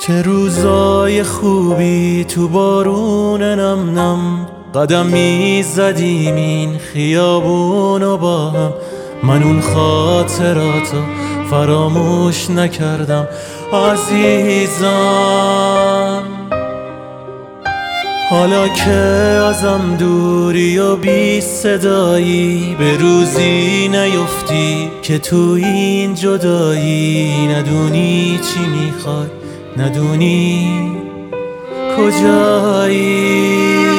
چه روزای خوبی تو بارون نم نم قدم میزدیم این خیابونو با هم. من اون خاطراتو فراموش نکردم عزیزم. حالا که ازم دوری و بی صدایی، به روزی نیفتی که تو این جدایی ندونی چی میخوای، ندونی کجایی.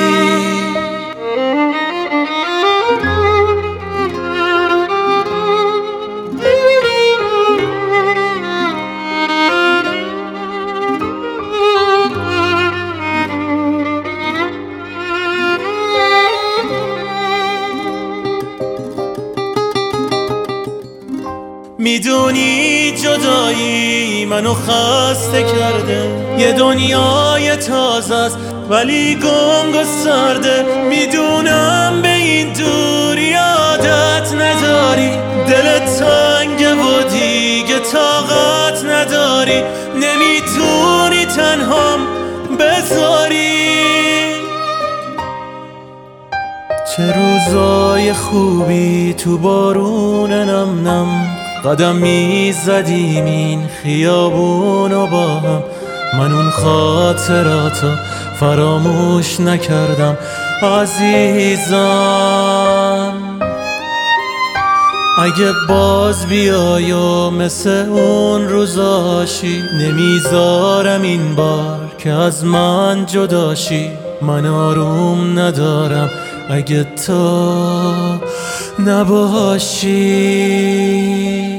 میدونی جدایی منو خسته کرده، یه دنیای تازه است ولی گنگ و سرده. میدونم به این دوری عادت نداری، دلت تنگه و دیگه طاقت نداری، نمیتونی تنهام بذاری. چه روزای خوبی تو بارون نم نم قدم میزدیم این خیابونو با هم. من اون خاطراتو فراموش نکردم عزیزم. اگه باز بیای و مثل اون روزاشی، نمیذارم این بار که از من جداشی. من آروم ندارم اگه تو نباشی.